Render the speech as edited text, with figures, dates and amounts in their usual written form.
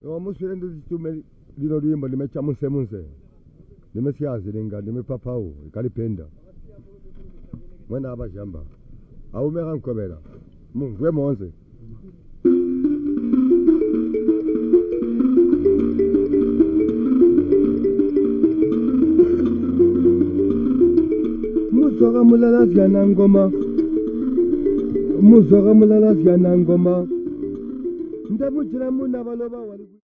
Wa muswele ndizitume lino luyimbo limecha munse. Nimesiazi linga nimepapao ikalipenda. Mwana abajamba. Aumera nkobera. Mungwe monze. Muzoga mulala zana ngoma. Muzoga mulala zana ngoma. Ndamujira muna baloba wali